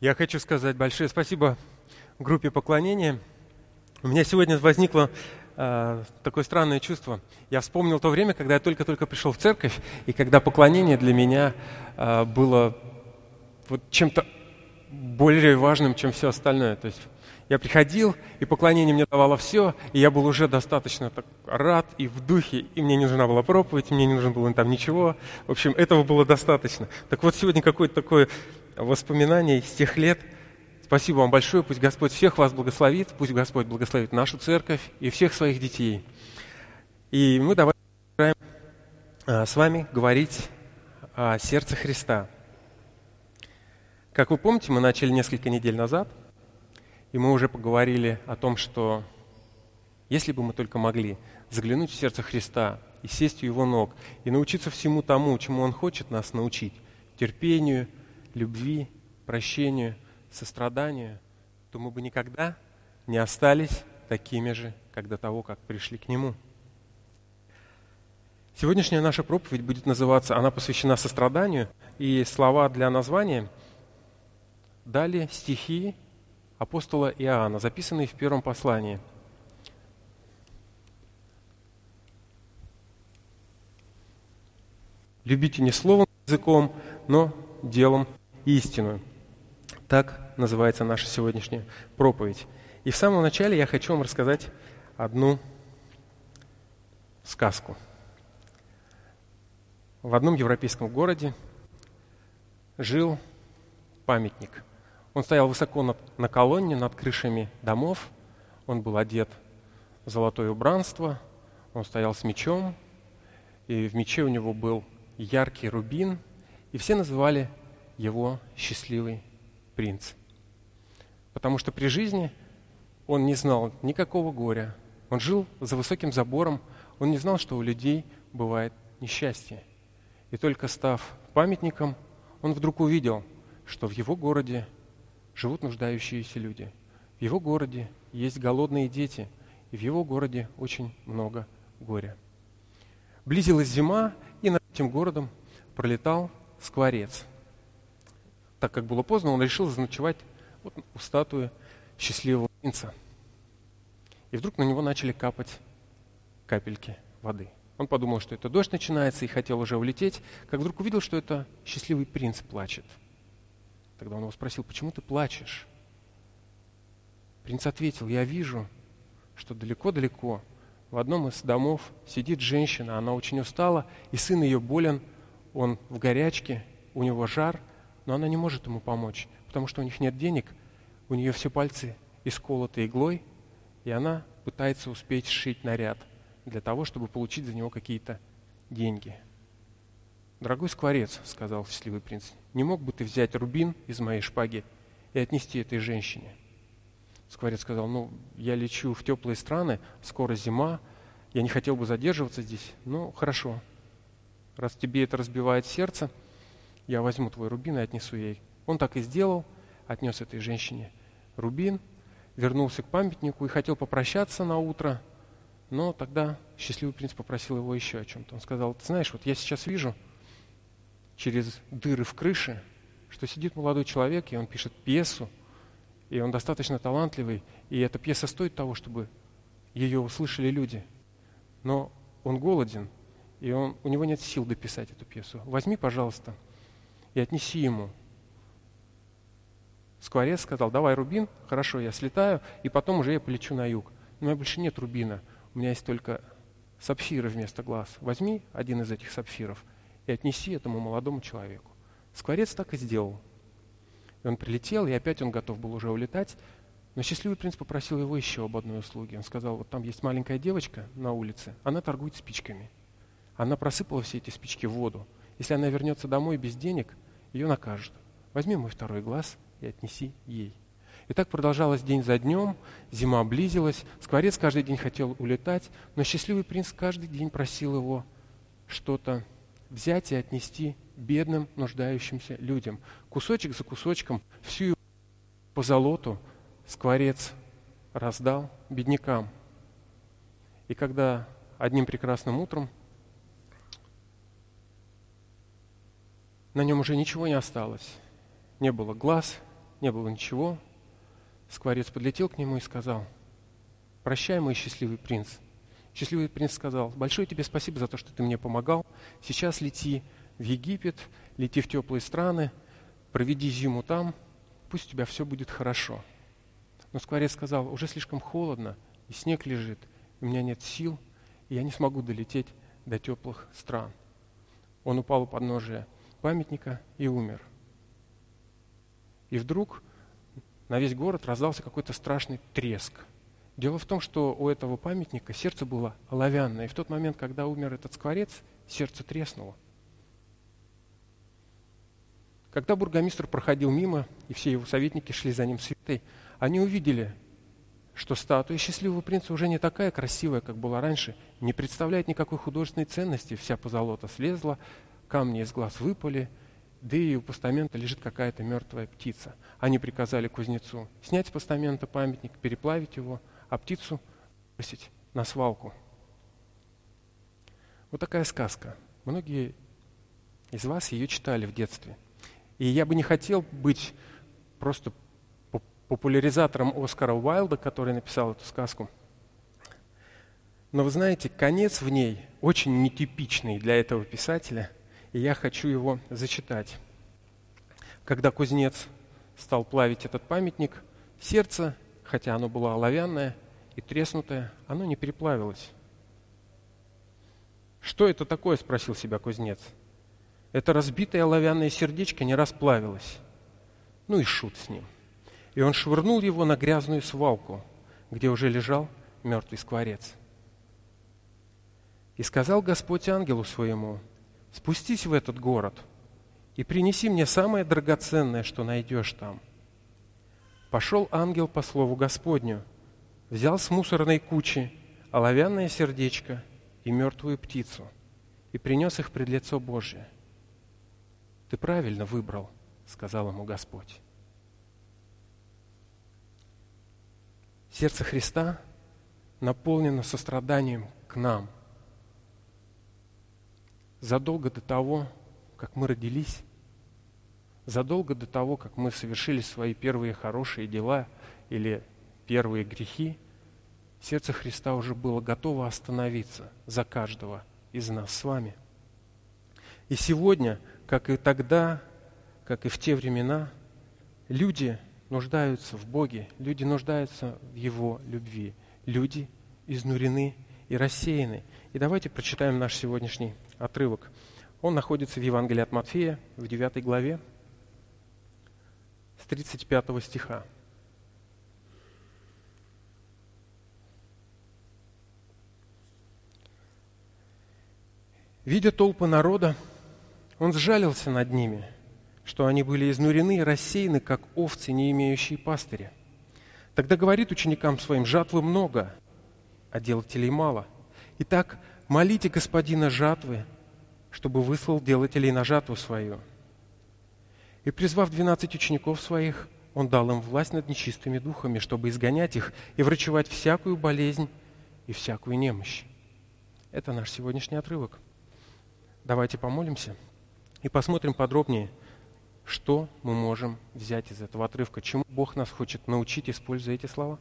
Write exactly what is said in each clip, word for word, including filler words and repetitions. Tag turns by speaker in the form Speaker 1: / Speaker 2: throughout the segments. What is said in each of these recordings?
Speaker 1: Я хочу сказать большое спасибо группе поклонения. У меня сегодня возникло э, такое странное чувство. Я вспомнил то время, когда я только-только пришел в церковь, и когда поклонение для меня э, было вот чем-то более важным, чем все остальное. То есть я приходил, и поклонение мне давало все, и я был уже достаточно так рад и в духе, и мне не нужна была проповедь, мне не нужно было там ничего. В общем, этого было достаточно. Так вот, сегодня какое-то такое воспоминание из тех лет. Спасибо вам большое, пусть Господь всех вас благословит, пусть Господь благословит нашу церковь и всех своих детей. И мы давайте а, с вами говорить о сердце Христа. Как вы помните, мы начали несколько недель назад, и мы уже поговорили о том, что если бы мы только могли заглянуть в сердце Христа и сесть у Его ног, и научиться всему тому, чему Он хочет нас научить, терпению, любви, прощению, состраданию, то мы бы никогда не остались такими же, как до того, как пришли к Нему. Сегодняшняя наша проповедь будет называться, она посвящена состраданию, и слова для названия дали стихи апостола Иоанна, записанные в первом послании. «Любите не словом, языком, но делом истину». Так называется наша сегодняшняя проповедь. И в самом начале я хочу вам рассказать одну сказку. В одном европейском городе жил памятник. Он стоял высоко на, на колонне над крышами домов. Он был одет в золотое убранство. Он стоял с мечом. И в мече у него был яркий рубин. И все называли его «счастливый принц». Потому что при жизни он не знал никакого горя. Он жил за высоким забором. Он не знал, что у людей бывает несчастье. И только став памятником, он вдруг увидел, что в его городе живут нуждающиеся люди. В его городе есть голодные дети. И в его городе очень много горя. Близилась зима, и над этим городом пролетал скворец. Так как было поздно, он решил заночевать вот у статуи счастливого принца. И вдруг на него начали капать капельки воды. Он подумал, что это дождь начинается, и хотел уже улететь, как вдруг увидел, что это счастливый принц плачет. Тогда он его спросил: «Почему ты плачешь?» Принц ответил: «Я вижу, что далеко-далеко в одном из домов сидит женщина, она очень устала, и сын ее болен, он в горячке, у него жар, но она не может ему помочь, потому что у них нет денег, у нее все пальцы исколоты иглой, и она пытается успеть сшить наряд для того, чтобы получить за него какие-то деньги». «Дорогой скворец, — сказал счастливый принц, — не мог бы ты взять рубин из моей шпаги и отнести этой женщине?» Скворец сказал: «Ну, я лечу в теплые страны, скоро зима, я не хотел бы задерживаться здесь, но хорошо. Раз тебе это разбивает сердце, я возьму твой рубин и отнесу ей». Он так и сделал, отнес этой женщине рубин, вернулся к памятнику и хотел попрощаться на утро, но тогда счастливый принц попросил его еще о чем-то. Он сказал: «Ты знаешь, вот я сейчас вижу через дыры в крыше, что сидит молодой человек, и он пишет пьесу, и он достаточно талантливый, и эта пьеса стоит того, чтобы ее услышали люди. Но он голоден, и он, у него нет сил дописать эту пьесу. Возьми, пожалуйста, и отнеси ему». Скворец сказал: «Давай рубин, хорошо, я слетаю, и потом уже я полечу на юг. Но у меня больше нет рубина, у меня есть только сапфиры вместо глаз. Возьми один из этих сапфиров и отнеси этому молодому человеку». Скворец так и сделал. И он прилетел, и опять он готов был уже улетать, но счастливый принц попросил его еще об одной услуге. Он сказал: «Вот там есть маленькая девочка на улице, она торгует спичками. Она просыпала все эти спички в воду. Если она вернется домой без денег, ее накажут. Возьми мой второй глаз и отнеси ей». И так продолжалось день за днем, зима близилась, скворец каждый день хотел улетать, но счастливый принц каждый день просил его что-то взять и отнести бедным, нуждающимся людям. Кусочек за кусочком всю его позолоту скворец раздал беднякам. И когда одним прекрасным утром на нем уже ничего не осталось, не было глаз, не было ничего. Скворец подлетел к нему и сказал: «Прощай, мой счастливый принц». Счастливый принц сказал: «Большое тебе спасибо за то, что ты мне помогал. Сейчас лети в Египет, лети в теплые страны, проведи зиму там, пусть у тебя все будет хорошо». Но скворец сказал: «Уже слишком холодно, и снег лежит, у меня нет сил, и я не смогу долететь до теплых стран». Он упал у подножия памятника и умер. И вдруг на весь город раздался какой-то страшный треск. Дело в том, что у этого памятника сердце было оловянное, и в тот момент, когда умер этот скворец, сердце треснуло. Когда бургомистр проходил мимо, и все его советники шли за ним свитой, они увидели, что статуя счастливого принца уже не такая красивая, как была раньше, не представляет никакой художественной ценности, вся позолота слезла, камни из глаз выпали, да и у постамента лежит какая-то мертвая птица. Они приказали кузнецу снять с постамента памятник, переплавить его, а птицу бросить на свалку. Вот такая сказка. Многие из вас ее читали в детстве. И я бы не хотел быть просто популяризатором Оскара Уайлда, который написал эту сказку. Но вы знаете, конец в ней очень нетипичный для этого писателя, и я хочу его зачитать. Когда кузнец стал плавить этот памятник, сердце, хотя оно было оловянное и треснутое, оно не переплавилось. «Что это такое?» – спросил себя кузнец. Это разбитое оловянное сердечко не расплавилось. Ну и шут с ним. И он швырнул его на грязную свалку, где уже лежал мертвый скворец. И сказал Господь ангелу своему: «Спустись в этот город и принеси мне самое драгоценное, что найдешь там». Пошел ангел по слову Господню, взял с мусорной кучи оловянное сердечко и мертвую птицу и принес их пред лицо Божие. «Ты правильно выбрал», — сказал ему Господь. Сердце Христа наполнено состраданием к нам. Задолго до того, как мы родились, задолго до того, как мы совершили свои первые хорошие дела или первые грехи, сердце Христа уже было готово остановиться за каждого из нас с вами. И сегодня, как и тогда, как и в те времена, люди нуждаются в Боге, люди нуждаются в Его любви. Люди изнурены и рассеяны. И давайте прочитаем наш сегодняшний отрывок. Он находится в Евангелии от Матфея, в девятой главе, с тридцать пятого стиха. Видя толпы народа, он сжалился над ними, что они были изнурены и рассеяны, как овцы, не имеющие пастыря. Тогда говорит ученикам своим: жатвы много, а делателей мало. Итак, молите Господина жатвы, чтобы выслал делателей на жатву свою. И, призвав двенадцать учеников своих, он дал им власть над нечистыми духами, чтобы изгонять их и врачевать всякую болезнь и всякую немощь. Это наш сегодняшний отрывок. Давайте помолимся и посмотрим подробнее, что мы можем взять из этого отрывка, чему Бог нас хочет научить, используя эти слова.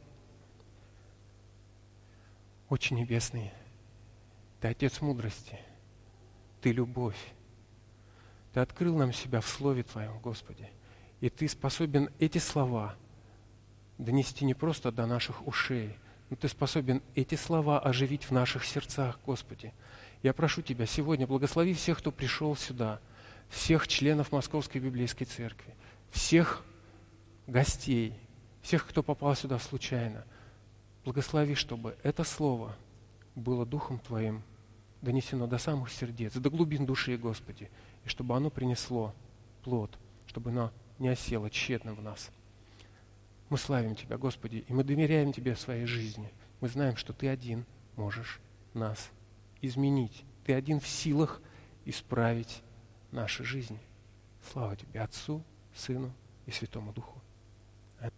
Speaker 1: Отче Небесный, Ты Отец мудрости, Ты любовь. Ты открыл нам себя в Слове Твоем, Господи, и Ты способен эти слова донести не просто до наших ушей, но Ты способен эти слова оживить в наших сердцах, Господи. Я прошу Тебя сегодня, благослови всех, кто пришел сюда, всех членов Московской Библейской Церкви, всех гостей, всех, кто попал сюда случайно. Благослови, чтобы это слово было Духом Твоим донесено до самых сердец, до глубин души, Господи, и чтобы оно принесло плод, чтобы оно не осело тщетно в нас. Мы славим Тебя, Господи, и мы доверяем Тебе своей жизни. Мы знаем, что Ты один можешь нас изменить. Ты один в силах исправить наши жизни. Слава Тебе, Отцу, Сыну и Святому Духу. Аминь.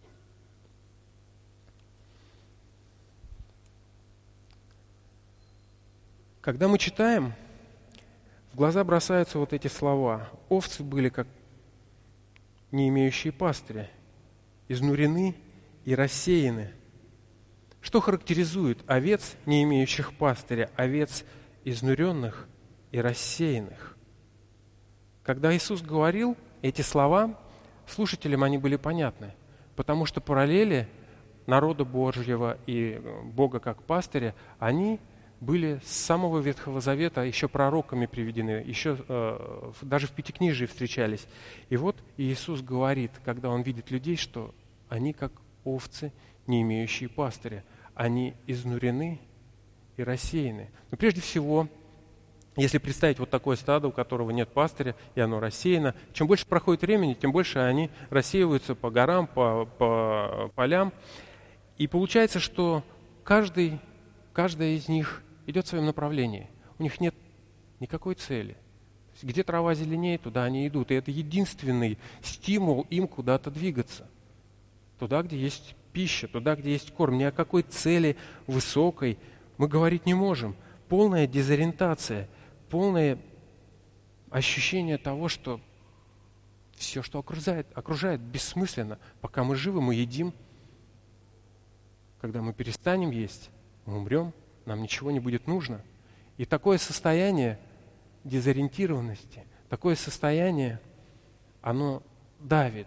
Speaker 1: Когда мы читаем, в глаза бросаются вот эти слова. Овцы были как не имеющие пастыря. изнурены и рассеяны. Что характеризует овец, не имеющих пастыря, овец изнуренных и рассеянных? Когда Иисус говорил эти слова, слушателям они были понятны, потому что параллели народа Божьего и Бога как пастыря, они были с самого Ветхого Завета еще пророками приведены, еще э, даже в Пятикнижии встречались. И вот Иисус говорит, когда Он видит людей, что они как овцы, не имеющие пастыря, они изнурены и рассеяны. Но прежде всего, если представить вот такое стадо, у которого нет пастыря, и оно рассеяно, чем больше проходит времени, тем больше они рассеиваются по горам, по, по полям. И получается, что каждый, каждая из них идет в своем направлении. У них нет никакой цели. Где трава зеленее, туда они идут. И это единственный стимул им куда-то двигаться. Туда, где есть пища, туда, где есть корм. Ни о какой цели высокой мы говорить не можем. Полная дезориентация, полное ощущение того, что все, что окружает, окружает бессмысленно. Пока мы живы, мы едим. Когда мы перестанем есть, мы умрем, нам ничего не будет нужно. И такое состояние дезориентированности, такое состояние, оно давит.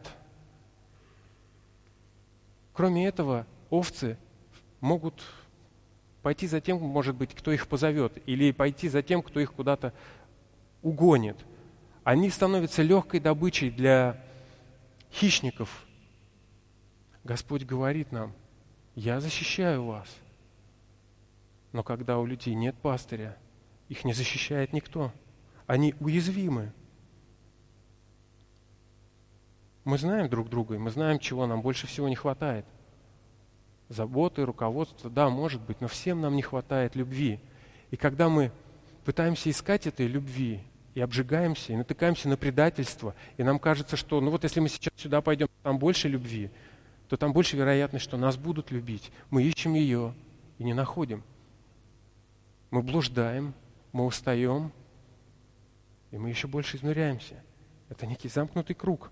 Speaker 1: Кроме этого, овцы могут пойти за тем, может быть, кто их позовет, или пойти за тем, кто их куда-то угонит. Они становятся легкой добычей для хищников. Господь говорит нам: «Я защищаю вас». Но когда у людей нет пастыря, их не защищает никто. Они уязвимы. Мы знаем друг друга, и мы знаем, чего нам больше всего не хватает. Заботы, руководства, да, может быть, но всем нам не хватает любви. И когда мы пытаемся искать этой любви, и обжигаемся, и натыкаемся на предательство, и нам кажется, что, ну вот если мы сейчас сюда пойдем, там больше любви, то там больше вероятность, что нас будут любить. Мы ищем ее и не находим. Мы блуждаем, мы устаем, и мы еще больше изнуряемся. Это некий замкнутый круг.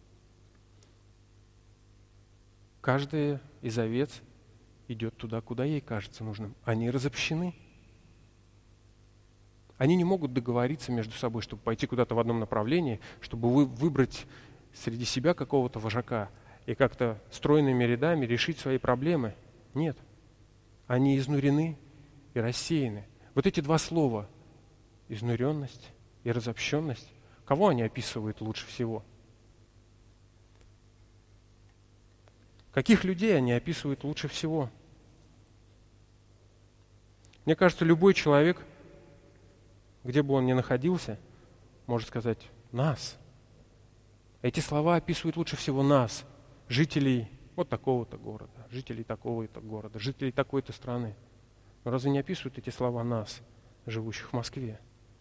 Speaker 1: Каждая из овец идет туда, куда ей кажется нужным. Они разобщены. Они не могут договориться между собой, чтобы пойти куда-то в одном направлении, чтобы вы выбрать среди себя какого-то вожака и как-то стройными рядами решить свои проблемы. Нет. Они изнурены и рассеяны. Вот эти два слова – изнуренность и разобщенность – кого они описывают лучше всего? Каких людей они описывают лучше всего? Мне кажется, любой человек, где бы он ни находился, может сказать «нас». Эти слова описывают лучше всего нас, жителей вот такого-то города, жителей такого-то города, жителей такой-то страны. Но разве не описывают эти слова нас, живущих в Москве?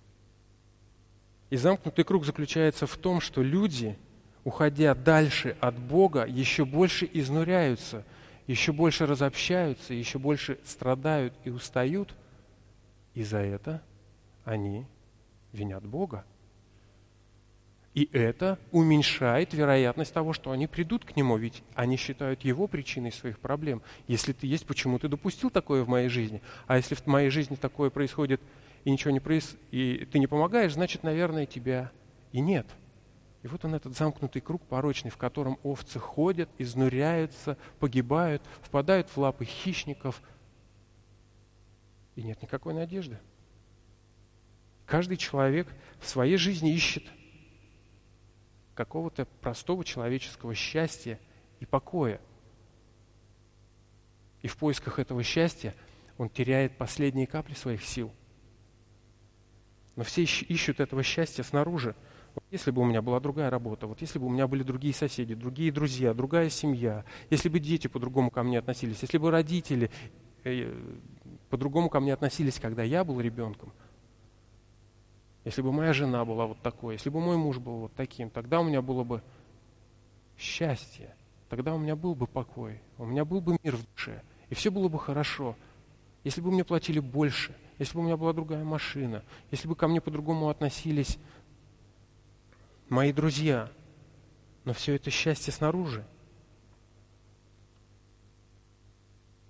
Speaker 1: И замкнутый круг заключается в том, что люди, уходя дальше от Бога, еще больше изнуряются, еще больше разобщаются, еще больше страдают и устают, и за это они винят Бога. И это уменьшает вероятность того, что они придут к Нему, ведь они считают Его причиной своих проблем. Если ты есть, почему ты допустил такое в моей жизни? А если в моей жизни такое происходит, и ничего не проис... и ты не помогаешь, значит, наверное, тебя и нет. И вот он, этот замкнутый круг порочный, в котором овцы ходят, изнуряются, погибают, впадают в лапы хищников, и нет никакой надежды. Каждый человек в своей жизни ищет какого-то простого человеческого счастья и покоя. И в поисках этого счастья он теряет последние капли своих сил. Но все ищут этого счастья снаружи. Вот если бы у меня была другая работа, вот если бы у меня были другие соседи, другие друзья, другая семья, если бы дети по-другому ко мне относились, если бы родители по-другому ко мне относились, когда я был ребенком, если бы моя жена была вот такой, если бы мой муж был вот таким, тогда у меня было бы счастье, тогда у меня был бы покой, у меня был бы мир в душе, и все было бы хорошо. Если бы мне платили больше, если бы у меня была другая машина, если бы ко мне по-другому относились мои друзья. Но все это счастье снаружи.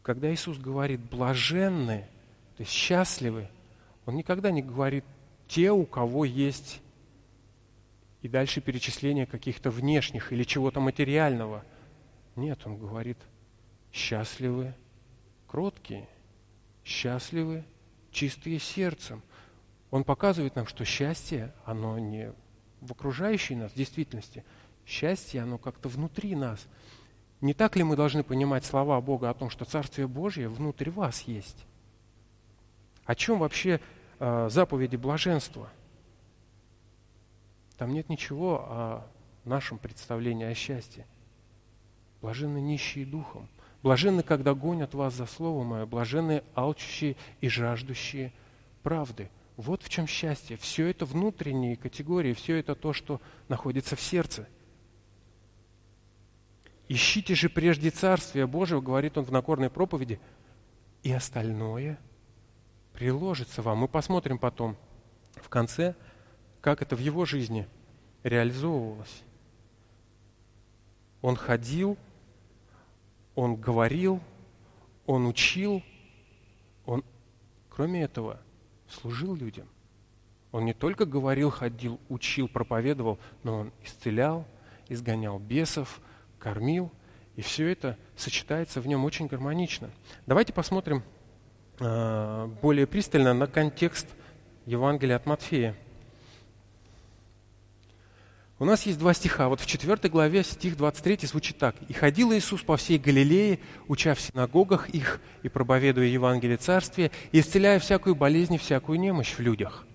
Speaker 1: когда Иисус говорит «блаженны», то есть «счастливы», Он никогда не говорит «те, у кого есть», и дальше перечисление каких-то внешних или чего-то материального. Нет, Он говорит «счастливы кроткие», «счастливы чистые сердцем». Он показывает нам, что счастье, оно не в окружающей нас действительности. Счастье, оно как-то внутри нас. Не так ли мы должны понимать слова Бога о том, что Царствие Божье внутри вас есть? О чем вообще э, заповеди блаженства? Там нет ничего о нашем представлении о счастье. Блаженны нищие духом. Блаженны, когда гонят вас за слово мое. Блаженны алчущие и жаждущие правды. Вот в чем счастье. Все это внутренние категории, все это то, что находится в сердце. «Ищите же прежде Царствия Божьего», говорит он в Нагорной проповеди, «и остальное приложится вам». Мы посмотрим потом в конце, как это в его жизни реализовывалось. Он ходил, он говорил, он учил, он, кроме этого, служил людям. Он не только говорил, ходил, учил, проповедовал, но он исцелял, изгонял бесов, кормил, и все это сочетается в нем очень гармонично. Давайте посмотрим э, более пристально на контекст Евангелия от Матфея. У нас есть два стиха. Вот в четвёртой главе стих двадцать третий звучит так. «И ходил Иисус по всей Галилее, уча в синагогах их и проповедуя Евангелие Царствия, и исцеляя всякую болезнь и всякую немощь в людях».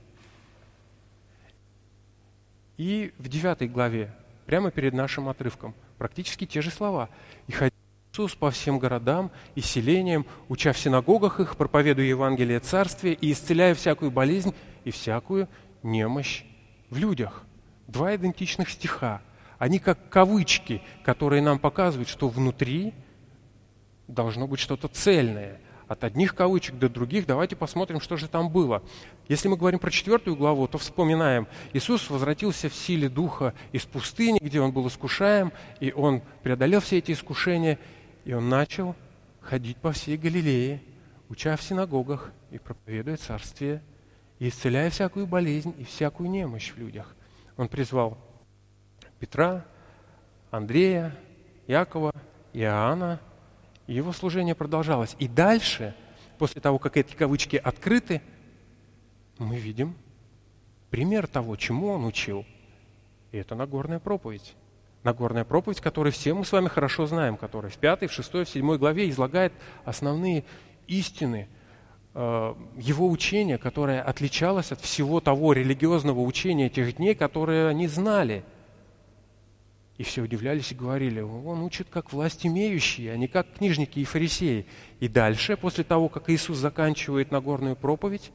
Speaker 1: И в девятой главе, прямо перед нашим отрывком, практически те же слова. «И ходил Иисус по всем городам и селениям, уча в синагогах их, проповедуя Евангелие Царствия и исцеляя всякую болезнь и всякую немощь в людях». Два идентичных стиха. Они как кавычки, которые нам показывают, что внутри должно быть что-то цельное. От одних кавычек до других давайте посмотрим, что же там было. Если мы говорим про четвертую главу, то вспоминаем, Иисус возвратился в силе Духа из пустыни, где Он был искушаем, и Он преодолел все эти искушения, и Он начал ходить по всей Галилее, уча в синагогах и проповедуя Царствие, и исцеляя всякую болезнь и всякую немощь в людях. Он призвал Петра, Андрея, Иакова, Иоанна, и его служение продолжалось. И дальше, после того, как эти кавычки открыты, мы видим пример того, чему он учил. И это Нагорная проповедь. Нагорная проповедь, которую все мы с вами хорошо знаем, которая в пятой, в шестой, в седьмой главе излагает основные истины его учения, которое отличалось от всего того религиозного учения тех дней, которые они знали. И все удивлялись и говорили, он учит как власть имеющие, а не как книжники и фарисеи. И дальше, после того, как Иисус заканчивает Нагорную проповедь,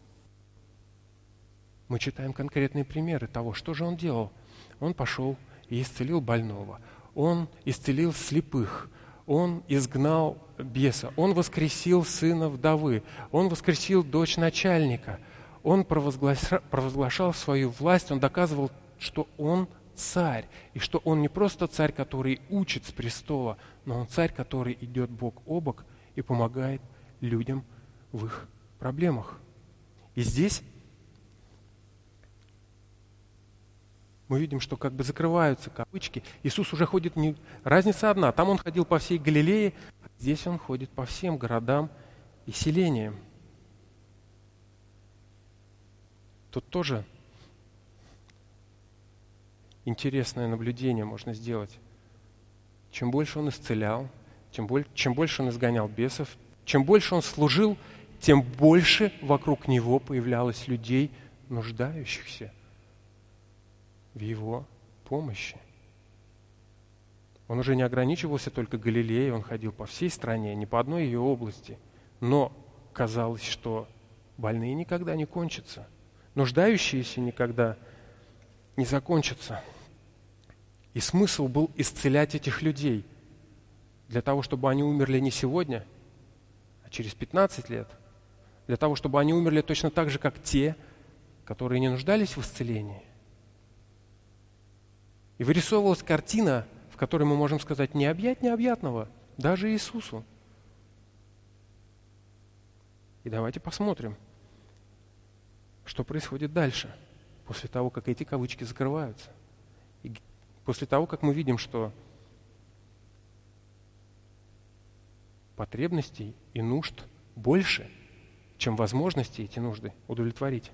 Speaker 1: мы читаем конкретные примеры того, что же он делал. Он пошел и исцелил больного, он исцелил слепых, он изгнал беса, он воскресил сына вдовы, он воскресил дочь начальника, он провозглашал, провозглашал свою власть, он доказывал, что он царь, и что он не просто царь, который учит с престола, но он царь, который идет бок о бок и помогает людям в их проблемах. И здесь мы видим, что как бы закрываются кавычки. Иисус уже ходит, не... разница одна. Там он ходил по всей Галилее, а здесь он ходит по всем городам и селениям. Тут тоже интересное наблюдение можно сделать. Чем больше он исцелял, чем, боль... чем больше он изгонял бесов, чем больше он служил, тем больше вокруг него появлялось людей, нуждающихся в его помощи. Он уже не ограничивался только Галилеей, он ходил по всей стране, не по одной ее области. Но казалось, что больные никогда не кончатся, нуждающиеся никогда не закончатся. И смысл был исцелять этих людей для того, чтобы они умерли не сегодня, а через пятнадцать лет, для того, чтобы они умерли точно так же, как те, которые не нуждались в исцелении. И вырисовывалась картина, в которой мы можем сказать, не объять необъятного, даже Иисусу. И давайте посмотрим, что происходит дальше, после того, как эти кавычки закрываются. И после того, как мы видим, что потребностей и нужд больше, чем возможности эти нужды удовлетворить.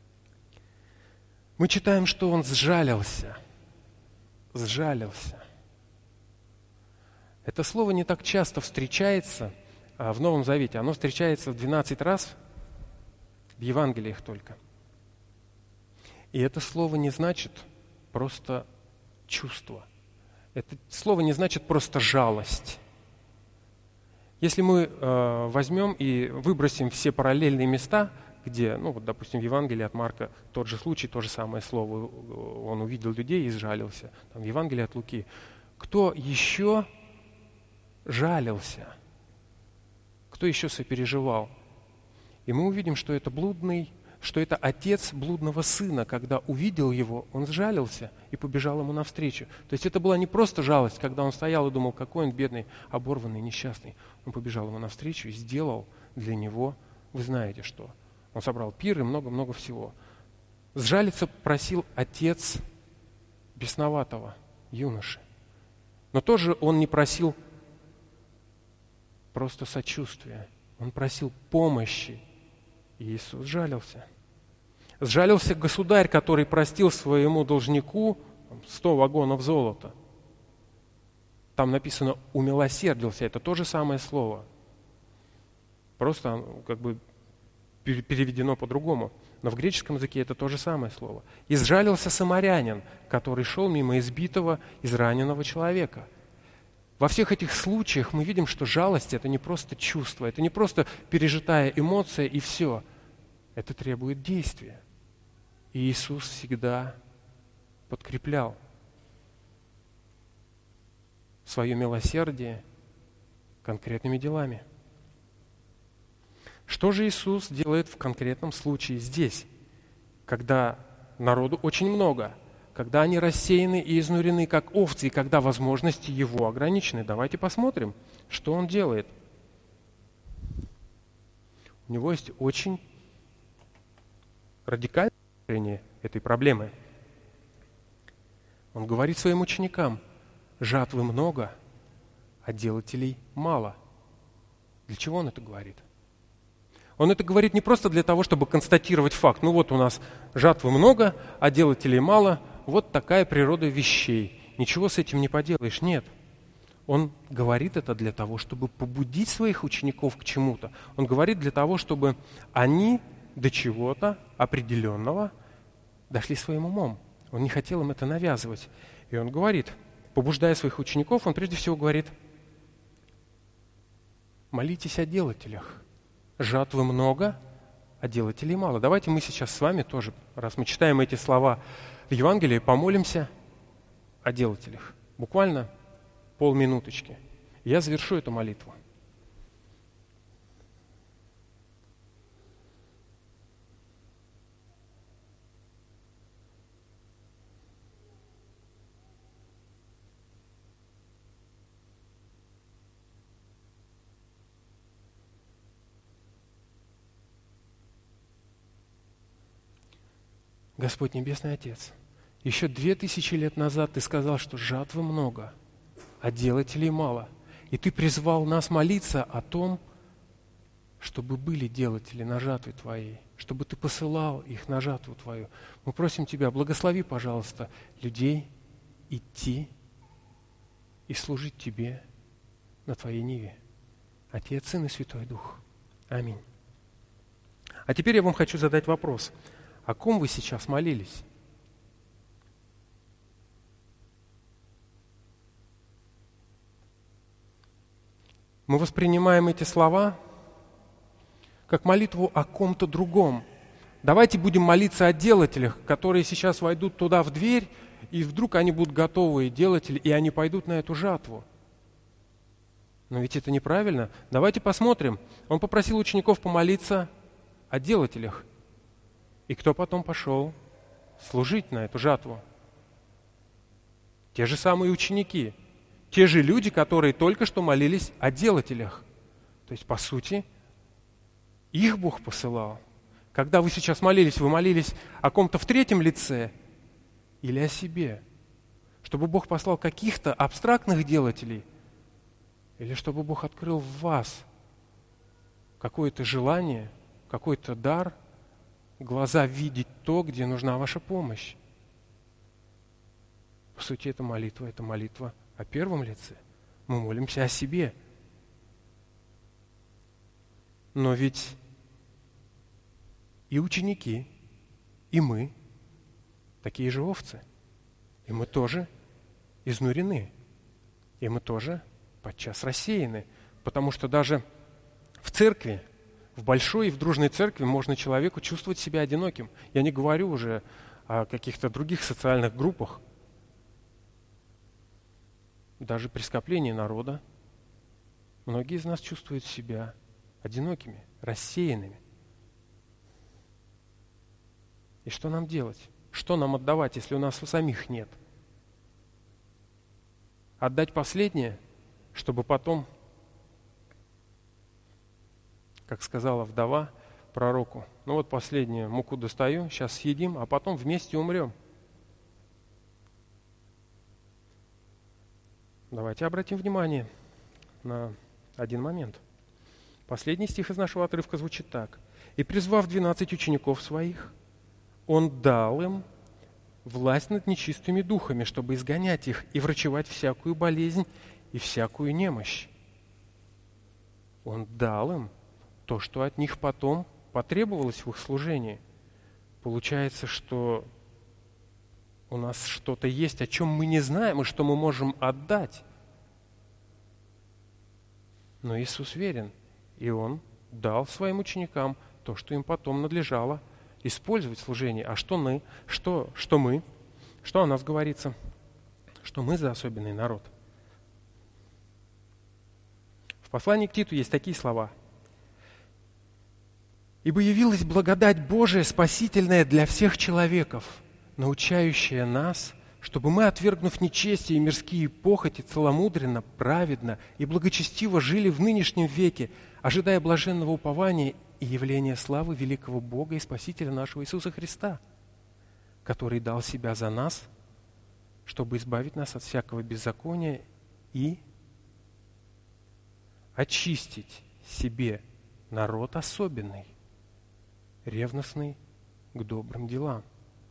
Speaker 1: Мы читаем, что он сжалился. Сжалился. Это слово не так часто встречается в Новом Завете. Оно встречается в двенадцать раз в Евангелиях только. И это слово не значит просто чувство. Это слово не значит просто жалость. Если мы э, возьмем и выбросим все параллельные места, где, ну вот, допустим, в Евангелии от Марка тот же случай, то же самое слово, он увидел людей и сжалился. Там, в Евангелии от Луки. Кто еще жалился? Кто еще сопереживал? И мы увидим, что это блудный, что это отец блудного сына. Когда увидел его, он сжалился и побежал ему навстречу. То есть это была не просто жалость, когда он стоял и думал, какой он бедный, оборванный, несчастный. Он побежал ему навстречу и сделал для него, вы знаете что. Он собрал пир и много-много всего. Сжалиться просил отец бесноватого юноши. Но тоже он не просил просто сочувствия. Он просил помощи. И Иисус сжалился. Сжалился государь, который простил своему должнику сто вагонов золота. Там написано «умилосердился». Это то же самое слово. Просто как бы переведено по-другому. Но в греческом языке это то же самое слово. «И сжалился самарянин, который шел мимо избитого, израненного человека». Во всех этих случаях мы видим, что жалость – это не просто чувство, это не просто пережитая эмоция и все. Это требует действия. И Иисус всегда подкреплял свое милосердие конкретными делами. Что же Иисус делает в конкретном случае здесь, когда народу очень много, когда они рассеяны и изнурены, как овцы, и когда возможности Его ограничены? Давайте посмотрим, что Он делает. У Него есть очень радикальное решение этой проблемы. Он говорит своим ученикам: жатвы много, а делателей мало. Для чего Он это говорит? Он это говорит не просто для того, чтобы констатировать факт. Ну вот у нас жатвы много, а делателей мало. Вот такая природа вещей. Ничего с этим не поделаешь. Нет. Он говорит это для того, чтобы побудить своих учеников к чему-то. Он говорит для того, чтобы они до чего-то определенного дошли своим умом. Он не хотел им это навязывать. И он говорит, побуждая своих учеников, он прежде всего говорит: молитесь о делателях. Жатвы много, а делателей мало. Давайте мы сейчас с вами тоже, раз мы читаем эти слова в Евангелии, помолимся о делателях. Буквально полминуточки. Я завершу эту молитву. Господь Небесный Отец, еще две тысячи лет назад Ты сказал, что жатвы много, а делателей мало. И Ты призвал нас молиться о том, чтобы были делатели на жатве Твоей, чтобы Ты посылал их на жатву Твою. Мы просим Тебя, благослови, пожалуйста, людей идти и служить Тебе на Твоей ниве. Отец, Сын и Святой Дух. Аминь. А теперь я вам хочу задать вопрос. О ком вы сейчас молились? Мы воспринимаем эти слова как молитву о ком-то другом. Давайте будем молиться о делателях, которые сейчас войдут туда в дверь, и вдруг они будут готовые делатели, и они пойдут на эту жатву. Но ведь это неправильно. Давайте посмотрим. Он попросил учеников помолиться о делателях. И кто потом пошел служить на эту жатву? Те же самые ученики, те же люди, которые только что молились о делателях. То есть, по сути, их Бог посылал? Когда вы сейчас молились, вы молились о ком-то в третьем лице или о себе? Чтобы Бог послал каких-то абстрактных делателей? Или чтобы Бог открыл в вас какое-то желание, какой-то дар, глаза видеть то, где нужна ваша помощь? По сути, это молитва, это молитва о первом лице. Мы молимся о себе. Но ведь и ученики, и мы такие же овцы. И мы тоже изнурены. И мы тоже подчас рассеяны. Потому что даже в церкви, в большой и в дружной церкви можно человеку чувствовать себя одиноким. Я не говорю уже о каких-то других социальных группах. Даже при скоплении народа многие из нас чувствуют себя одинокими, рассеянными. И что нам делать? Что нам отдавать, если у нас у самих нет? Отдать последнее, чтобы потом, как сказала вдова пророку, ну вот последнюю муку достаю, сейчас съедим, а потом вместе умрем. Давайте обратим внимание на один момент. Последний стих из нашего отрывка звучит так. «И, призвав двенадцать учеников своих, Он дал им власть над нечистыми духами, чтобы изгонять их и врачевать всякую болезнь и всякую немощь». Он дал им то, что от них потом потребовалось в их служении. Получается, что у нас что-то есть, о чем мы не знаем и что мы можем отдать. Но Иисус верен, и Он дал своим ученикам то, что им потом надлежало использовать в служении. А что мы? Что, что мы? Что о нас говорится? Что мы за особенный народ. В послании к Титу есть такие слова. «Ибо явилась благодать Божия, спасительная для всех человеков, научающая нас, чтобы мы, отвергнув нечестие и мирские похоти, целомудренно, праведно и благочестиво жили в нынешнем веке, ожидая блаженного упования и явления славы великого Бога и Спасителя нашего Иисуса Христа, который дал себя за нас, чтобы избавить нас от всякого беззакония и очистить себе народ особенный, ревностный к добрым делам».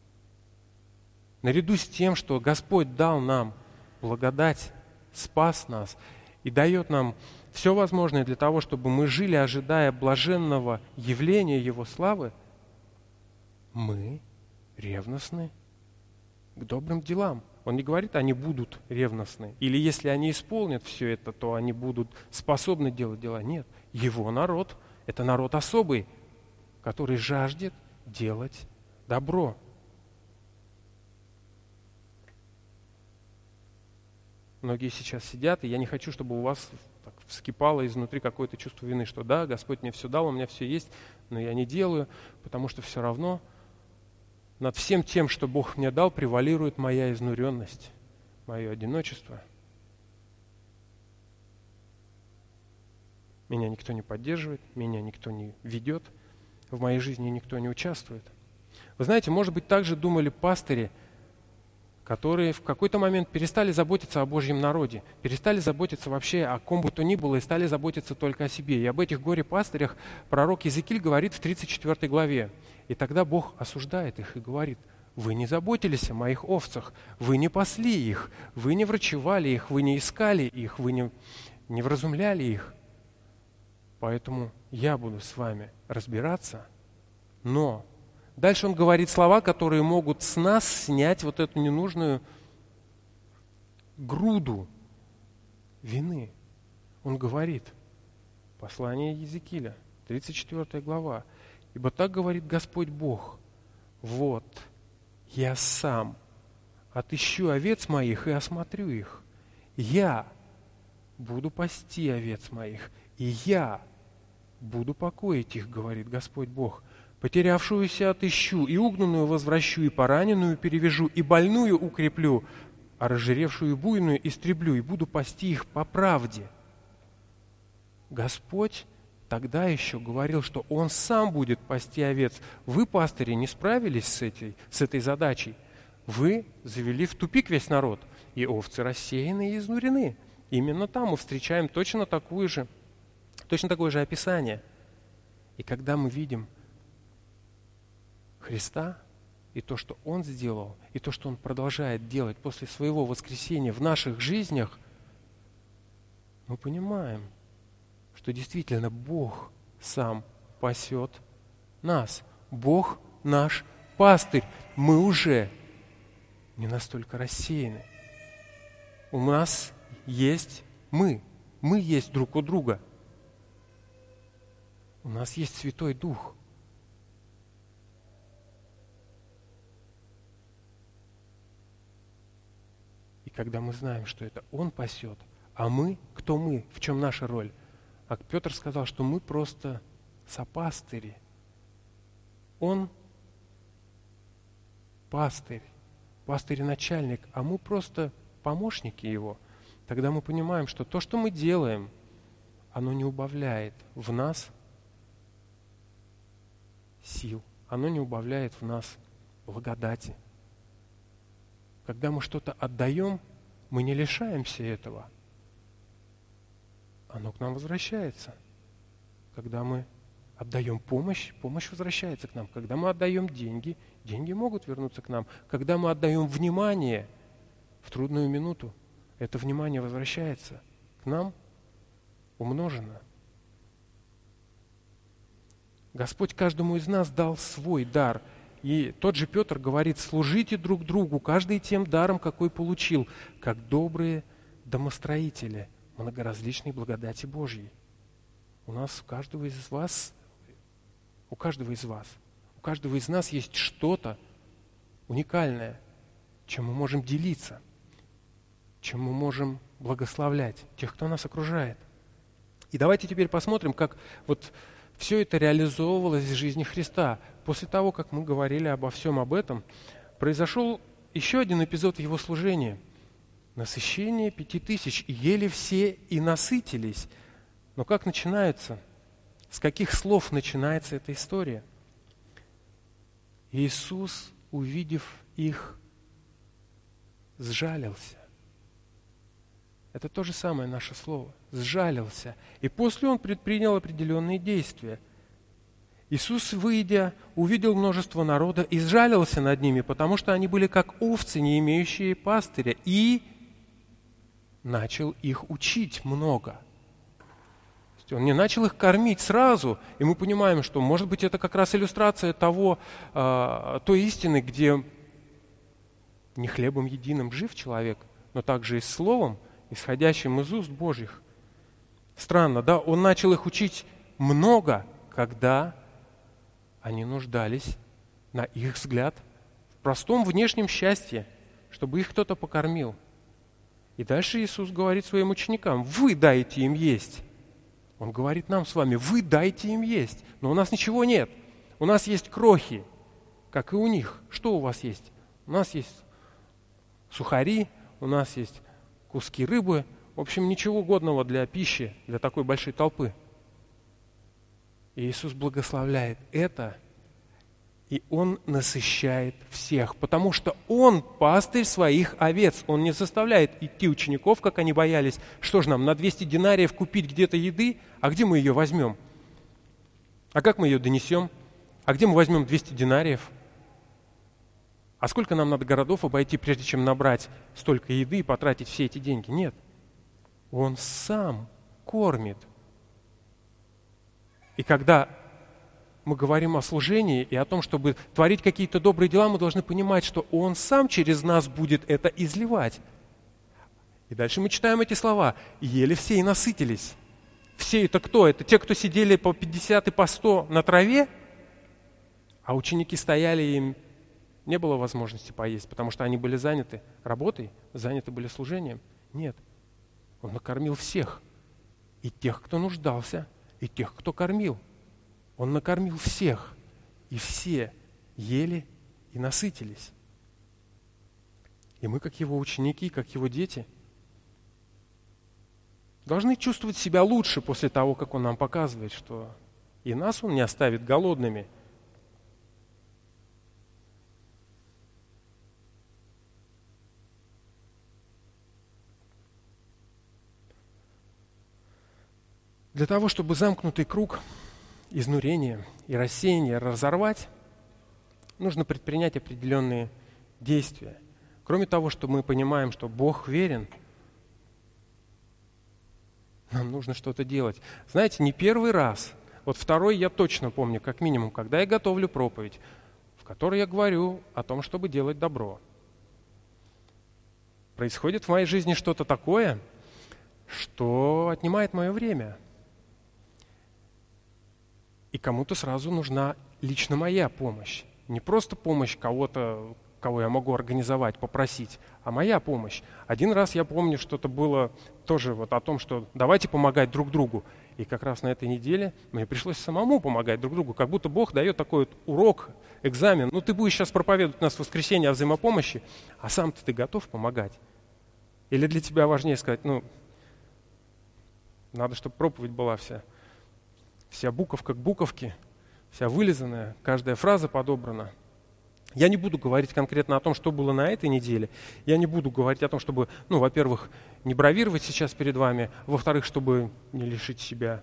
Speaker 1: Наряду с тем, что Господь дал нам благодать, спас нас и дает нам все возможное для того, чтобы мы жили, ожидая блаженного явления Его славы, мы ревностны к добрым делам. Он не говорит, они будут ревностны. Или если они исполнят все это, то они будут способны делать дела. Нет, Его народ – это народ особый, который жаждет делать добро. Многие сейчас сидят, и я не хочу, чтобы у вас так вскипало изнутри какое-то чувство вины, что да, Господь мне все дал, у меня все есть, но я не делаю, потому что все равно над всем тем, что Бог мне дал, превалирует моя изнуренность, мое одиночество. Меня никто не поддерживает, меня никто не ведет, в моей жизни никто не участвует. Вы знаете, может быть, так же думали пастыри, которые в какой-то момент перестали заботиться о Божьем народе, перестали заботиться вообще о ком бы то ни было и стали заботиться только о себе. И об этих горе-пастырях пророк Иезекииль говорит в тридцать четвёртой главе. И тогда Бог осуждает их и говорит: «Вы не заботились о моих овцах, вы не пасли их, вы не врачевали их, вы не искали их, вы не, не вразумляли их. Поэтому я буду с вами разбираться, но...» Дальше он говорит слова, которые могут с нас снять вот эту ненужную груду вины. Он говорит, послание Иезекииля, тридцать четвёртая глава, «Ибо так говорит Господь Бог, вот, я сам отыщу овец моих и осмотрю их. Я буду пасти овец моих, и я буду покоить их, говорит Господь Бог. Потерявшуюся отыщу, и угнанную возвращу, и пораненную перевяжу, и больную укреплю, а разжиревшую и буйную истреблю, и буду пасти их по правде». Господь тогда еще говорил, что Он сам будет пасти овец. Вы, пастыри, не справились с этой, с этой задачей. Вы завели в тупик весь народ, и овцы рассеяны и изнурены. Именно там мы встречаем точно такую же, точно такое же описание. И когда мы видим Христа и то, что Он сделал, и то, что Он продолжает делать после Своего воскресения в наших жизнях, мы понимаем, что действительно Бог сам пасет нас. Бог наш пастырь. Мы уже не настолько рассеяны. У нас есть мы. Мы есть друг у друга. У нас есть Святой Дух. И когда мы знаем, что это Он пасет, а мы, кто мы, в чем наша роль? А Петр сказал, что мы просто сопастыри. Он пастырь, пастырь и начальник, а мы просто помощники Его. Тогда мы понимаем, что то, что мы делаем, оно не убавляет в нас сил, оно не убавляет в нас благодати. Когда мы что-то отдаем, мы не лишаемся этого. Оно к нам возвращается. Когда мы отдаем помощь, помощь возвращается к нам. Когда мы отдаем деньги, деньги могут вернуться к нам. Когда мы отдаем внимание в трудную минуту, это внимание возвращается к нам умножено. Господь каждому из нас дал свой дар. И тот же Петр говорит: служите друг другу, каждый тем даром, какой получил, как добрые домостроители многоразличной благодати Божьей. У нас, у каждого из вас, у каждого из вас, у каждого из нас есть что-то уникальное, чем мы можем делиться, чем мы можем благословлять тех, кто нас окружает. И давайте теперь посмотрим, как вот все это реализовывалось в жизни Христа. После того, как мы говорили обо всем об этом, произошел еще один эпизод Его служения. Насыщение пяти тысяч. И ели все и насытились. Но как начинается? С каких слов начинается эта история? Иисус, увидев их, сжалился. Это то же самое наше слово. Сжалился. И после Он предпринял определенные действия. Иисус, выйдя, увидел множество народа и сжалился над ними, потому что они были как овцы, не имеющие пастыря, и начал их учить много. Он не начал их кормить сразу, и мы понимаем, что, может быть, это как раз иллюстрация того, э, той истины, где не хлебом единым жив человек, но также и словом, исходящим из уст Божьих. Странно, да? Он начал их учить много, когда они нуждались, на их взгляд, в простом внешнем счастье, чтобы их кто-то покормил. И дальше Иисус говорит своим ученикам: вы дайте им есть. Он говорит нам с вами: вы дайте им есть. Но у нас ничего нет. У нас есть крохи, как и у них. Что у вас есть? У нас есть сухари, у нас есть куски рыбы. В общем, ничего годного для пищи, для такой большой толпы. И Иисус благословляет это, и Он насыщает всех, потому что Он пастырь своих овец. Он не заставляет идти учеников, как они боялись. Что ж нам, на двести динариев купить где-то еды? А где мы ее возьмем? А как мы ее донесем? А где мы возьмем двести динариев? А сколько нам надо городов обойти, прежде чем набрать столько еды и потратить все эти деньги? Нет. Он сам кормит. И когда мы говорим о служении и о том, чтобы творить какие-то добрые дела, мы должны понимать, что Он сам через нас будет это изливать. И дальше мы читаем эти слова. «И ели все и насытились». Все это кто? Это те, кто сидели по пятьдесят и по сто на траве, а ученики стояли, и им не было возможности поесть, потому что они были заняты работой, заняты были служением. Нет. Он накормил всех. И тех, кто нуждался, и тех, кто кормил. Он накормил всех, и все ели и насытились. И мы, как Его ученики, как Его дети, должны чувствовать себя лучше после того, как Он нам показывает, что и нас Он не оставит голодными. Для того, чтобы замкнутый круг изнурения и рассеяния разорвать, нужно предпринять определенные действия. Кроме того, что мы понимаем, что Бог верен, нам нужно что-то делать. Знаете, не первый раз, вот второй я точно помню, как минимум, когда я готовлю проповедь, в которой я говорю о том, чтобы делать добро. Происходит в моей жизни что-то такое, что отнимает мое время. И кому-то сразу нужна лично моя помощь. Не просто помощь кого-то, кого я могу организовать, попросить, а моя помощь. Один раз я помню, что-то было тоже вот о том, что давайте помогать друг другу. И как раз на этой неделе мне пришлось самому помогать друг другу. Как будто Бог дает такой вот урок, экзамен. Ну, ты будешь сейчас проповедовать у нас в воскресенье о взаимопомощи, а сам-то ты готов помогать? Или для тебя важнее сказать, ну, надо, чтобы проповедь была вся, вся буковка к буковке, вся вылизанная, каждая фраза подобрана. Я не буду говорить конкретно о том, что было на этой неделе. Я не буду говорить о том, чтобы, ну, во-первых, не бравировать сейчас перед вами, во-вторых, чтобы не лишить себя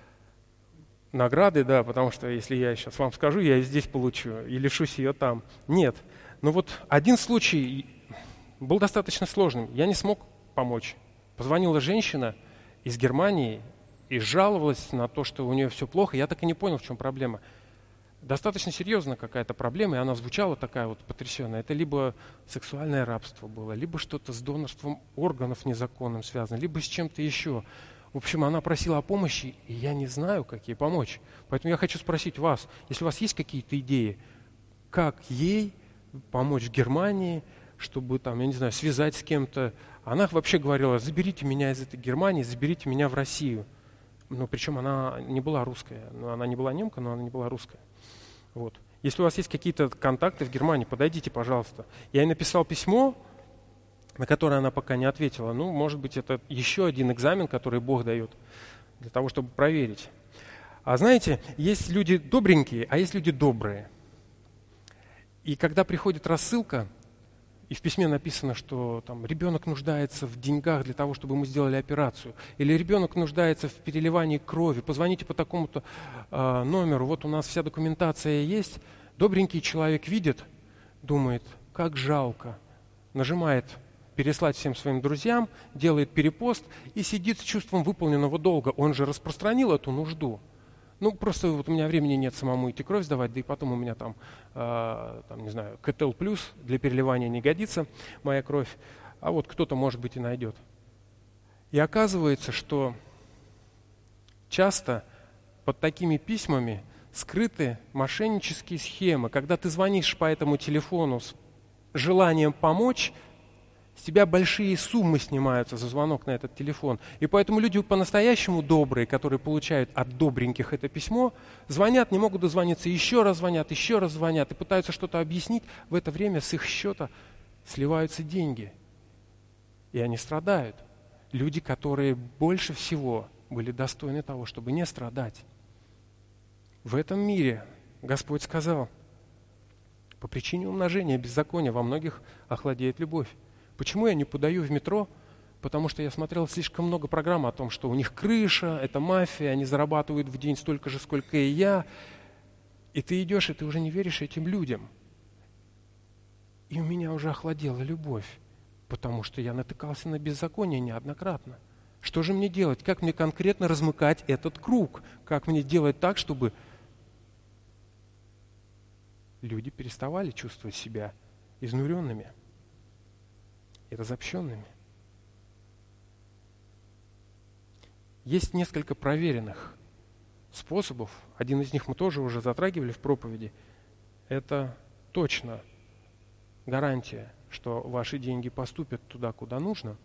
Speaker 1: награды, да, потому что если я сейчас вам скажу, я здесь получу и лишусь ее там. Нет. Но вот один случай был достаточно сложным. Я не смог помочь. Позвонила женщина из Германии и жаловалась на то, что у нее все плохо. Я так и не понял, в чем проблема. Достаточно серьезная какая-то проблема, и она звучала такая вот потрясенная. Это либо сексуальное рабство было, либо что-то с донорством органов незаконным связано, либо с чем-то еще. В общем, она просила о помощи, и я не знаю, как ей помочь. Поэтому я хочу спросить вас, если у вас есть какие-то идеи, как ей помочь в Германии, чтобы там, я не знаю, связать с кем-то. Она вообще говорила, заберите меня из этой Германии, заберите меня в Россию. Ну, причем она не была русская. Ну, она не была немка, но она не была русская. Вот. Если у вас есть какие-то контакты в Германии, подойдите, пожалуйста. Я ей написал письмо, на которое она пока не ответила. Ну, может быть, это еще один экзамен, который Бог дает для того, чтобы проверить. А знаете, есть люди добренькие, а есть люди добрые. И когда приходит рассылка, и в письме написано, что там, ребенок нуждается в деньгах для того, чтобы мы сделали операцию, или ребенок нуждается в переливании крови, позвоните по такому-то э, номеру, вот у нас вся документация есть. Добренький человек видит, думает, как жалко, нажимает переслать всем своим друзьям, делает перепост и сидит с чувством выполненного долга. Он же распространил эту нужду. Ну, просто вот у меня времени нет самому идти кровь сдавать, да и потом у меня там, э, там не знаю, ка тэ эл плюс для переливания не годится, моя кровь, а вот кто-то, может быть, и найдет. И оказывается, что часто под такими письмами скрыты мошеннические схемы. Когда ты звонишь по этому телефону с желанием помочь, с тебя большие суммы снимаются за звонок на этот телефон. И поэтому люди по-настоящему добрые, которые получают от добреньких это письмо, звонят, не могут дозвониться, еще раз звонят, еще раз звонят и пытаются что-то объяснить. В это время с их счета сливаются деньги. И они страдают. Люди, которые больше всего были достойны того, чтобы не страдать. В этом мире Господь сказал, по причине умножения беззакония во многих охладеет любовь. Почему я не подаю в метро? Потому что я смотрел слишком много программ о том, что у них крыша, это мафия, они зарабатывают в день столько же, сколько и я. И ты идешь, и ты уже не веришь этим людям. И у меня уже охладела любовь, потому что я натыкался на беззаконие неоднократно. Что же мне делать? Как мне конкретно размыкать этот круг? Как мне делать так, чтобы люди переставали чувствовать себя изнуренными и разобщенными? Есть несколько проверенных способов. Один из них мы тоже уже затрагивали в проповеди. Это точно гарантия, что ваши деньги поступят туда, куда нужно.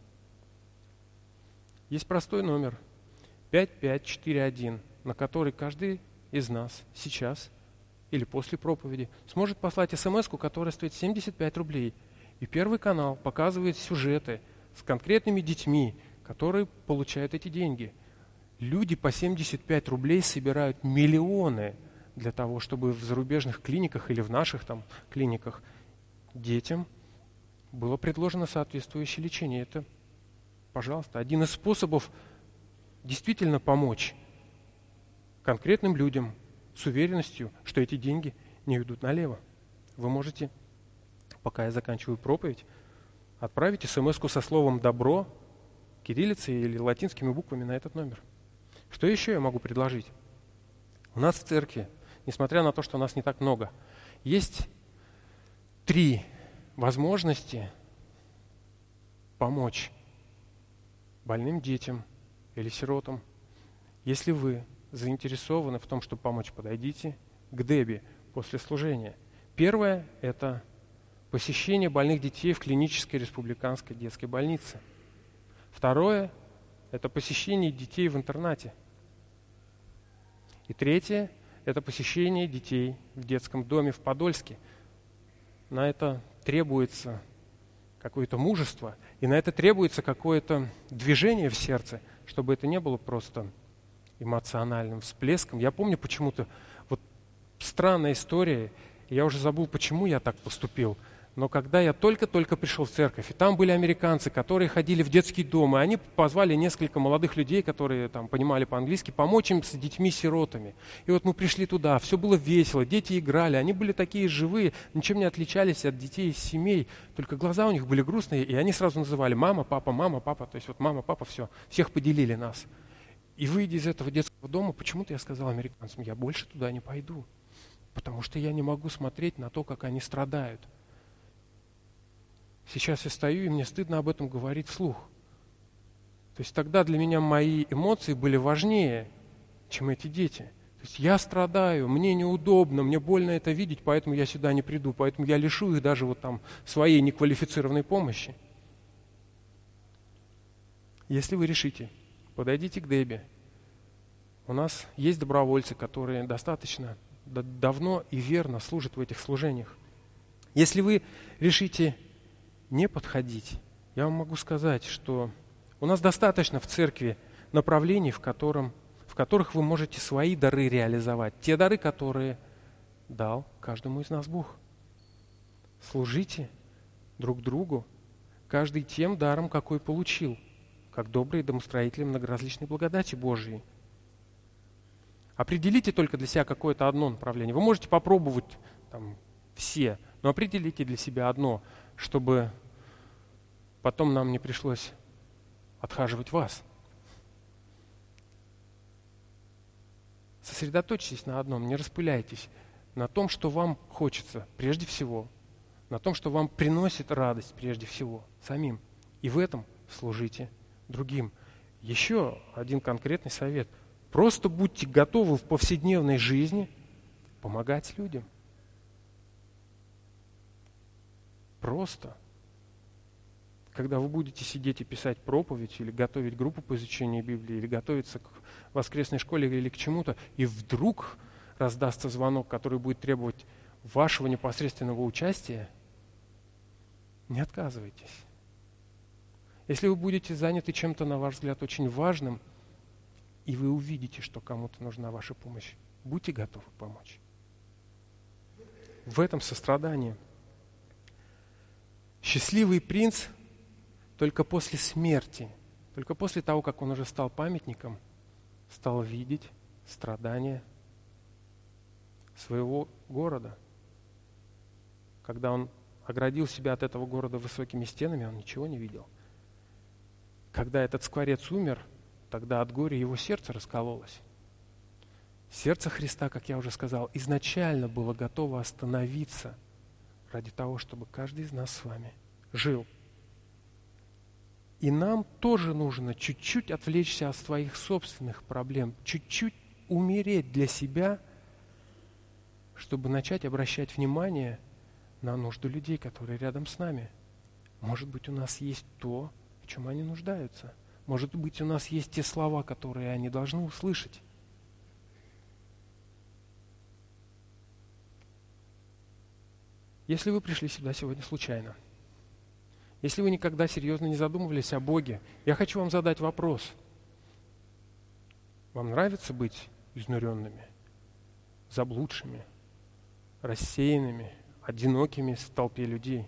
Speaker 1: Есть простой номер пять пять четыре один, на который каждый из нас сейчас или после проповеди сможет послать смс-ку, которая стоит семьдесят пять рублей. И Первый канал показывает сюжеты с конкретными детьми, которые получают эти деньги. Люди по семьдесят пять рублей собирают миллионы для того, чтобы в зарубежных клиниках или в наших там клиниках детям было предложено соответствующее лечение. Это, пожалуйста, один из способов действительно помочь конкретным людям с уверенностью, что эти деньги не уйдут налево. Вы можете, пока я заканчиваю проповедь, отправить смс-ку со словом «добро» кириллицей или латинскими буквами на этот номер. Что еще я могу предложить? У нас в церкви, несмотря на то, что нас не так много, есть три возможности помочь больным детям или сиротам. Если вы заинтересованы в том, чтобы помочь, подойдите к Дебби после служения. Первое – это посещение больных детей в клинической республиканской детской больнице. Второе – это посещение детей в интернате. И третье – это посещение детей в детском доме в Подольске. На это требуется какое-то мужество, и на это требуется какое-то движение в сердце, чтобы это не было просто эмоциональным всплеском. Я помню почему-то, вот странная история, я уже забыл, почему я так поступил, но когда я только-только пришел в церковь, и там были американцы, которые ходили в детский дом, и они позвали несколько молодых людей, которые там понимали по-английски, помочь им с детьми-сиротами. И вот мы пришли туда, все было весело, дети играли, они были такие живые, ничем не отличались от детей из семей, только глаза у них были грустные, и они сразу называли мама, папа, мама, папа, то есть вот мама, папа, все, всех поделили нас. И выйдя из этого детского дома, почему-то я сказал американцам, я больше туда не пойду, потому что я не могу смотреть на то, как они страдают. Сейчас я стою, и мне стыдно об этом говорить вслух. То есть тогда для меня мои эмоции были важнее, чем эти дети. То есть я страдаю, мне неудобно, мне больно это видеть, поэтому я сюда не приду, поэтому я лишу их даже вот там своей неквалифицированной помощи. Если вы решите, подойдите к Дебби. У нас есть добровольцы, которые достаточно давно и верно служат в этих служениях. Если вы решите не подходить, я вам могу сказать, что у нас достаточно в церкви направлений, в, котором, в которых вы можете свои дары реализовать. Те дары, которые дал каждому из нас Бог. Служите друг другу, каждый тем даром, какой получил, как добрые домостроители многоразличной благодати Божией. Определите только для себя какое-то одно направление. Вы можете попробовать там, все, но определите для себя одно, чтобы потом нам не пришлось отхаживать вас. Сосредоточьтесь на одном, не распыляйтесь, на том, что вам хочется прежде всего, на том, что вам приносит радость прежде всего самим. И в этом служите другим. Еще один конкретный совет. Просто будьте готовы в повседневной жизни помогать людям. Просто. Когда вы будете сидеть и писать проповедь, или готовить группу по изучению Библии, или готовиться к воскресной школе или к чему-то, и вдруг раздастся звонок, который будет требовать вашего непосредственного участия, не отказывайтесь. Если вы будете заняты чем-то, на ваш взгляд, очень важным, и вы увидите, что кому-то нужна ваша помощь, будьте готовы помочь. В этом сострадание. Счастливый принц только после смерти, только после того, как он уже стал памятником, стал видеть страдания своего города. Когда он оградил себя от этого города высокими стенами, он ничего не видел. Когда этот скворец умер, тогда от горя его сердце раскололось. Сердце Христа, как я уже сказал, изначально было готово остановиться ради того, чтобы каждый из нас с вами жил. И нам тоже нужно чуть-чуть отвлечься от своих собственных проблем, чуть-чуть умереть для себя, чтобы начать обращать внимание на нужду людей, которые рядом с нами. Может быть, у нас есть то, в чем они нуждаются. Может быть, у нас есть те слова, которые они должны услышать. Если вы пришли сюда сегодня случайно, Если вы никогда серьезно не задумывались о Боге, я хочу вам задать вопрос. Вам нравится быть изнуренными, заблудшими, рассеянными, одинокими в толпе людей?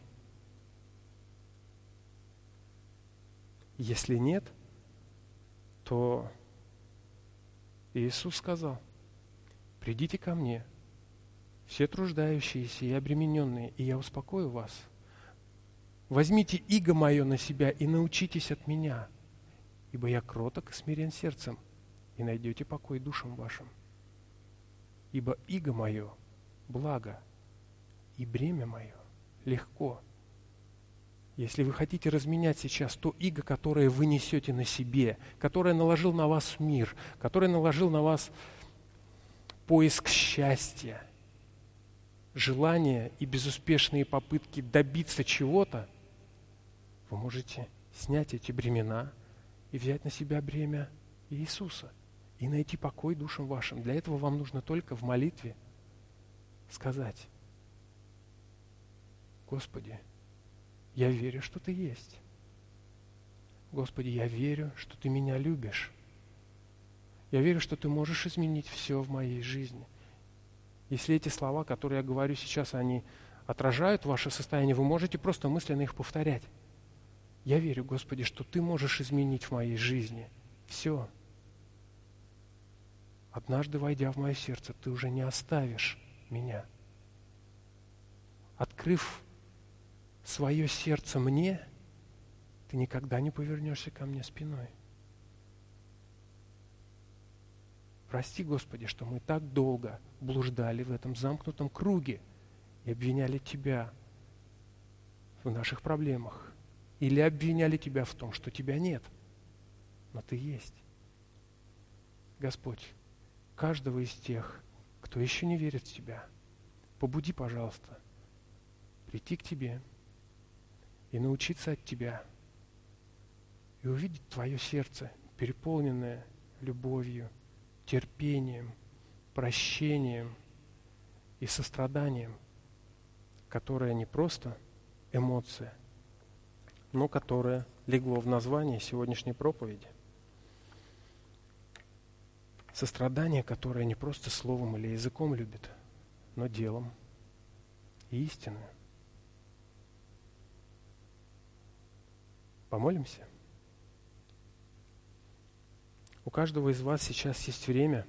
Speaker 1: Если нет, то Иисус сказал: «Придите ко мне, все труждающиеся и обремененные, и я успокою вас. Возьмите иго мое на себя и научитесь от меня, ибо я кроток и смирен сердцем, и найдете покой душам вашим. Ибо иго мое благо, и бремя мое легко». Если вы хотите разменять сейчас то иго, которое вы несете на себе, которое наложил на вас мир, которое наложил на вас поиск счастья, желания и безуспешные попытки добиться чего-то, вы можете снять эти бремена и взять на себя бремя Иисуса и найти покой душам вашим. Для этого вам нужно только в молитве сказать: «Господи, я верю, что Ты есть. Господи, я верю, что Ты меня любишь. Я верю, что Ты можешь изменить все в моей жизни». Если эти слова, которые я говорю сейчас, они отражают ваше состояние, вы можете просто мысленно их повторять. Я верю, Господи, что Ты можешь изменить в моей жизни все. Однажды, войдя в мое сердце, Ты уже не оставишь меня. Открыв свое сердце мне, Ты никогда не повернешься ко мне спиной. Прости, Господи, что мы так долго блуждали в этом замкнутом круге и обвиняли Тебя в наших проблемах. Или обвиняли Тебя в том, что Тебя нет, но Ты есть. Господь, каждого из тех, кто еще не верит в Тебя, побуди, пожалуйста, прийти к Тебе и научиться от Тебя, и увидеть Твое сердце, переполненное любовью, терпением, прощением и состраданием, которое не просто эмоция, но которое легло в название сегодняшней проповеди. Сострадание, которое не просто словом или языком любит, но делом и истинное. Помолимся? У каждого из вас сейчас есть время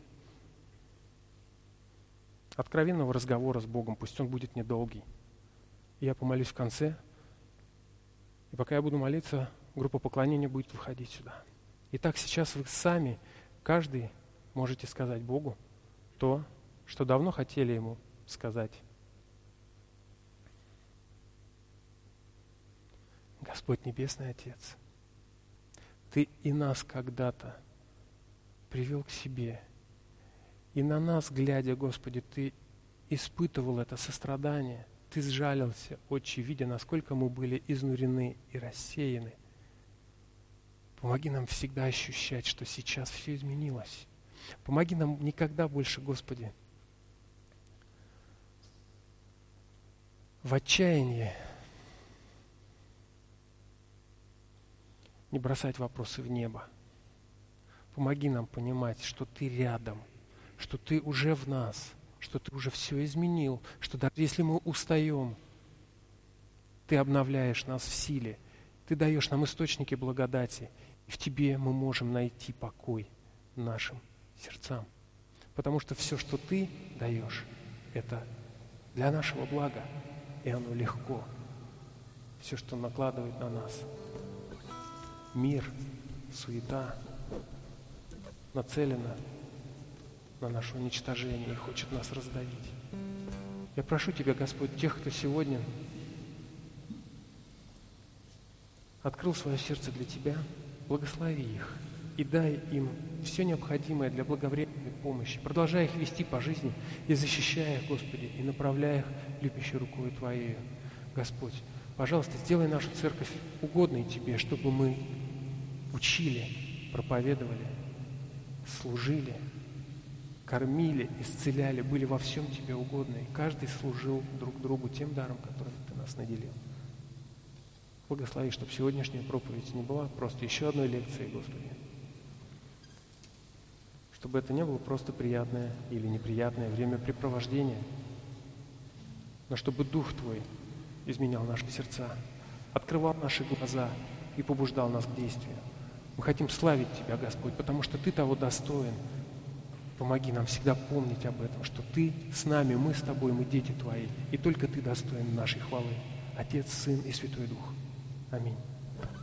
Speaker 1: откровенного разговора с Богом, пусть он будет недолгий. И я помолюсь в конце, и пока я буду молиться, группа поклонения будет выходить сюда. Итак, сейчас вы сами, каждый, можете сказать Богу то, что давно хотели Ему сказать. Господь Небесный Отец, Ты и нас когда-то привел к себе. И на нас, глядя, Господи, Ты испытывал это сострадание. Ты сжалился, Отче, видя, насколько мы были изнурены и рассеяны. Помоги нам всегда ощущать, что сейчас все изменилось. Помоги нам никогда больше, Господи, в отчаянии не бросать вопросы в небо. Помоги нам понимать, что Ты рядом, что Ты уже в нас, что Ты уже все изменил, что даже если мы устаем, Ты обновляешь нас в силе, Ты даешь нам источники благодати, и в Тебе мы можем найти покой нашим сердцам. Потому что все, что Ты даешь, это для нашего блага, и оно легко. Все, что накладывает на нас мир, суета, нацелена на наше уничтожение и хочет нас раздавить. Я прошу Тебя, Господь, тех, кто сегодня открыл свое сердце для Тебя, благослови их и дай им все необходимое для благовременной помощи. Продолжай их вести по жизни и защищай их, Господи, и направляй их любящей рукой Твоей. Господь, пожалуйста, сделай нашу церковь угодной Тебе, чтобы мы учили, проповедовали, служили, кормили, исцеляли, были во всем Тебе угодны. И каждый служил друг другу тем даром, которым Ты нас наделил. Благослови, чтобы сегодняшняя проповедь не была просто еще одной лекцией, Господи. Чтобы это не было просто приятное или неприятное времяпрепровождение, но чтобы Дух Твой изменял наши сердца, открывал наши глаза и побуждал нас к действию. Мы хотим славить Тебя, Господь, потому что Ты того достоин. Помоги нам всегда помнить об этом, что Ты с нами, мы с Тобой, мы дети Твои, и только Ты достоин нашей хвалы. Отец, Сын и Святой Дух. Аминь.